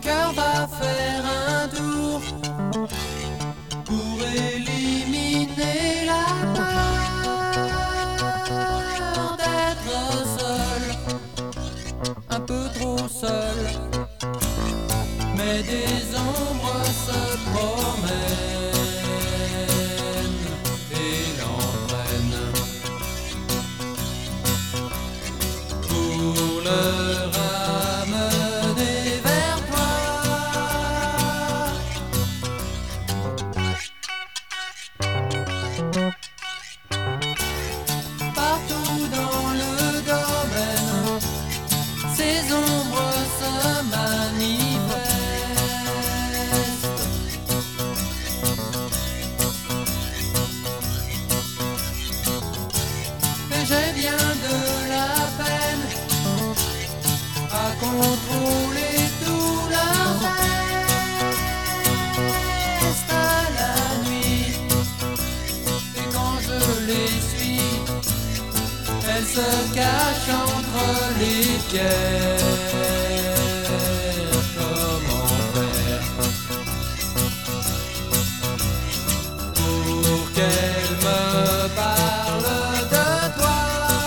cœur va faire un tour pour éliminer la peur d'être seul, un peu trop seul. Mais des ombres se promènent et l'entraînent pour le ramener vers toi. Partout dans le domaine, ces ombres se manifestent. Et j'ai bien de la peine à contrôler tout leur geste à la nuit. Et quand je les suis, elles se cachent entre les pierres. Comment faire pour qu'elles me parlent de toi?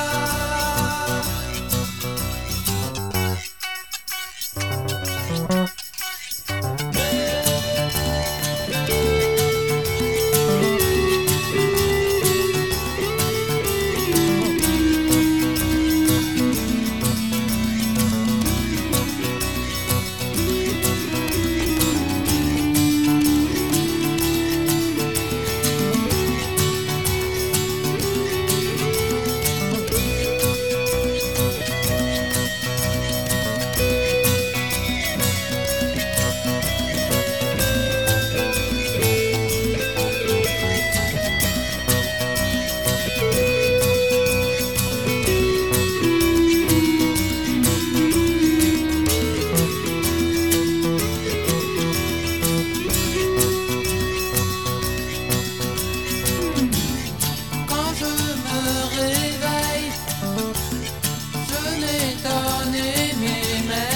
Quand je me réveille, je n'étonne mes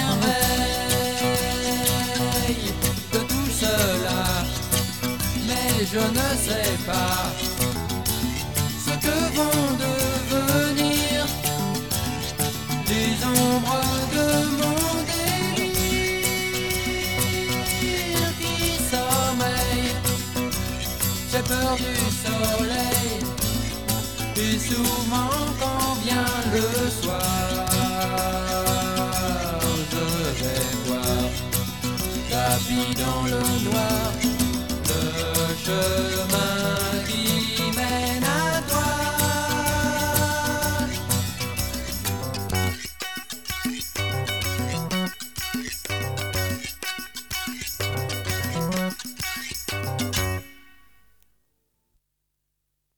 merveilles de tout cela, mais je ne sais pas ce que vont devenir les ombres de mon délire qui sommeille. J'ai peur du soleil et souvent